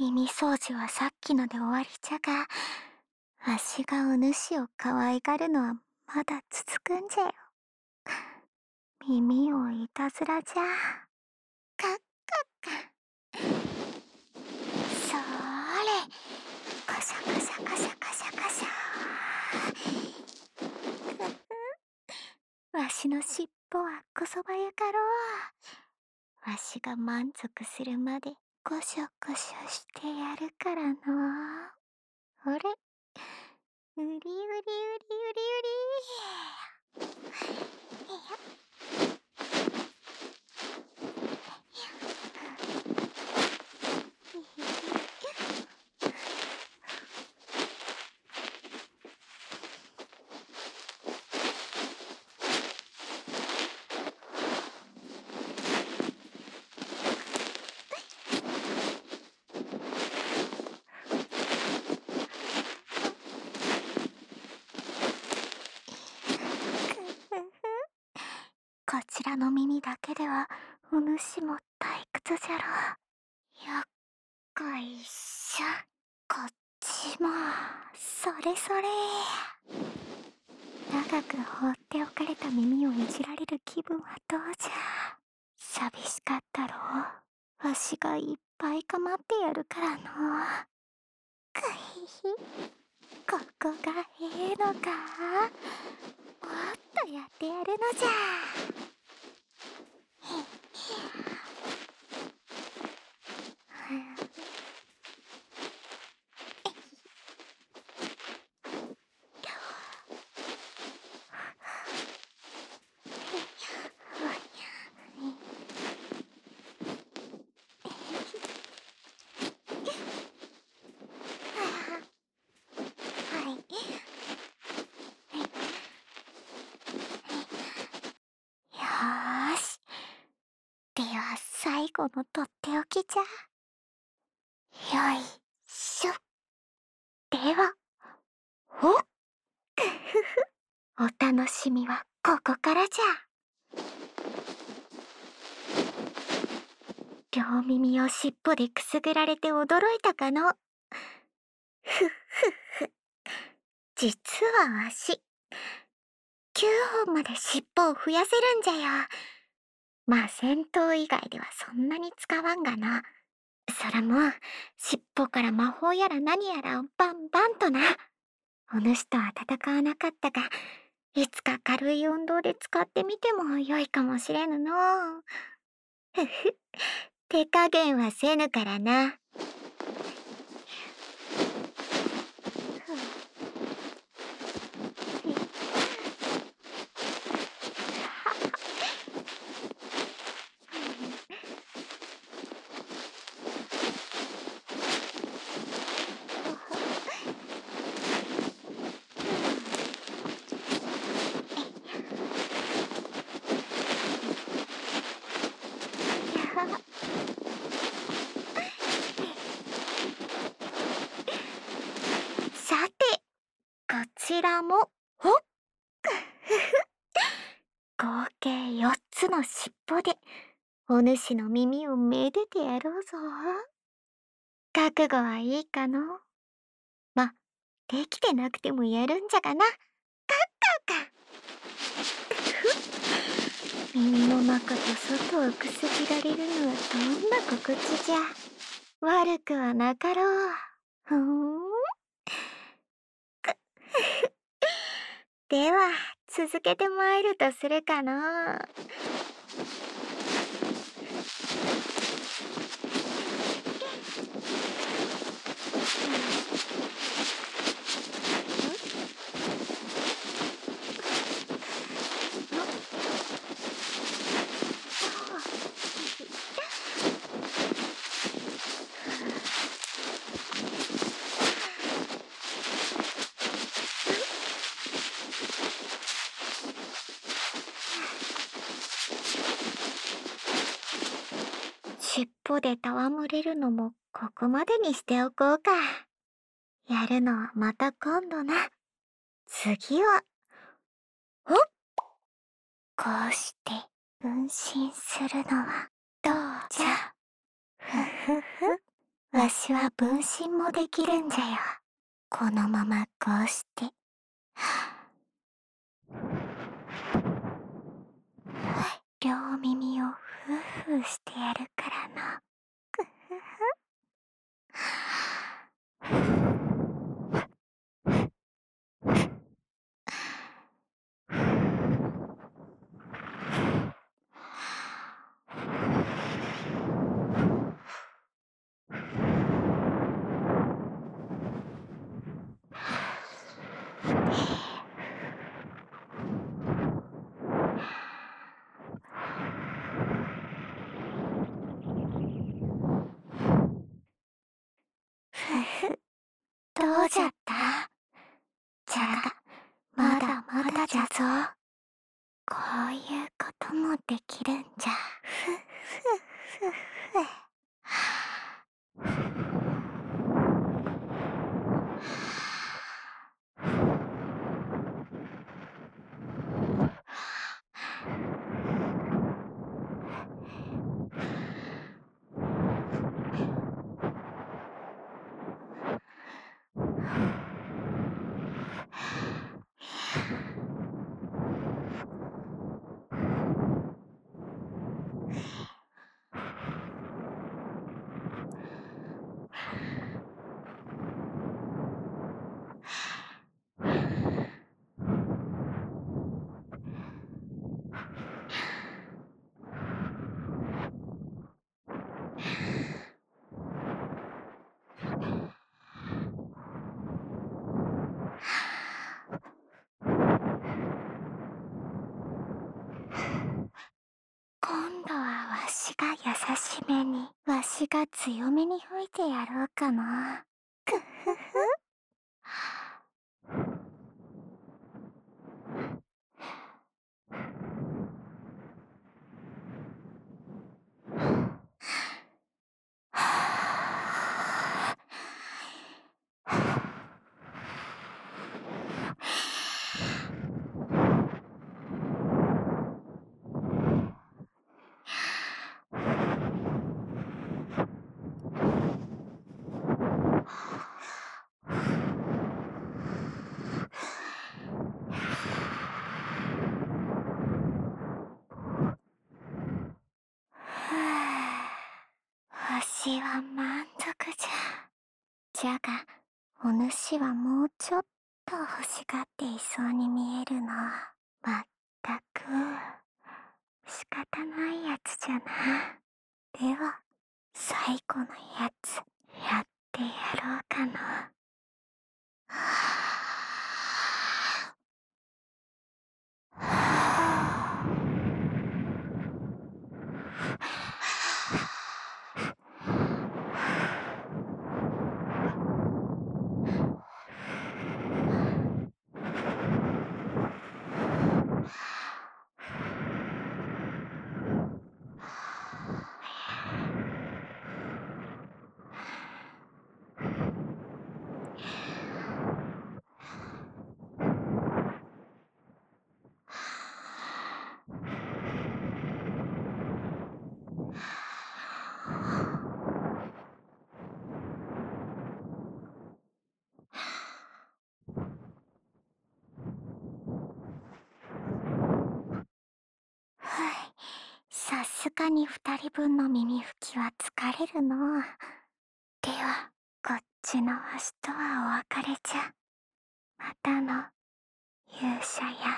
耳掃除はさっきので終わりじゃが、わしがお主を可愛がるのはまだ続くんじゃよ。耳をいたずらじゃ。カッカッカ。そーれ。カシャカシャカシャカシャカシャ。わしの尻尾はこそばゆかろう。わしが満足するまでゴショゴショしてやるからの。あれ、うりうりうりうりうり。こちらの耳だけではお主も退屈じゃろ。よっこいしょ。こっちもそれそれ。長く放っておかれた耳をいじられる気分はどうじゃ。寂しかったろう。わしがいっぱいかまってやるからの。くひひ。ここがええのか。もっとやってやるのじゃ。よーし。では最後のとっておきじゃ。よいしょ。では、ほっくふふ。お楽しみはここからじゃ。両耳を尻尾でくすぐられて驚いたかの。ふっふっふ。実はわし、9本まで尻尾を増やせるんじゃよ。まあ戦闘以外ではそんなに使わんがな。そらもう、尻尾から魔法やら何やらをバンバンとな。お主とは戦わなかったが、いつか軽い運動で使ってみても良いかもしれぬの。ふふ、手加減はせぬからな。さて、こちらも、ほっ合計4つの尻尾で、お主の耳をめでてやろうぞ。覚悟はいいかの？ま、できてなくてもやるんじゃがな。カッカッカ。耳の中と外をくすぐられるのはどんな心地じゃ。悪くはなかろう。ふーん。では、続けてまいるとするかの。尻尾で戯れるのもここまでにしておこうか。やるのはまた今度な。次は、ほっ！こうして分身するのはどうじゃ。ふふふ。 わしは分身もできるんじゃよ。このままこうして。両耳をフーフーしてやるからな。くふふふ。どうじゃった？じゃが、まだまだじゃぞ。こういうこともできるんじゃ。ふふふふ。今度はわしが優しめに、わしが強めに吹いてやろうかな。くふふ。わしは満足じゃ。じゃが、お主はもうちょっと欲しがっていそうに見えるの。まったく、仕方ないやつじゃな。では、最後のやつ、やってやろうかな。さすがに二人分の耳拭きは疲れるのう。では、こっちのわしとはお別れじゃ。またの勇者や。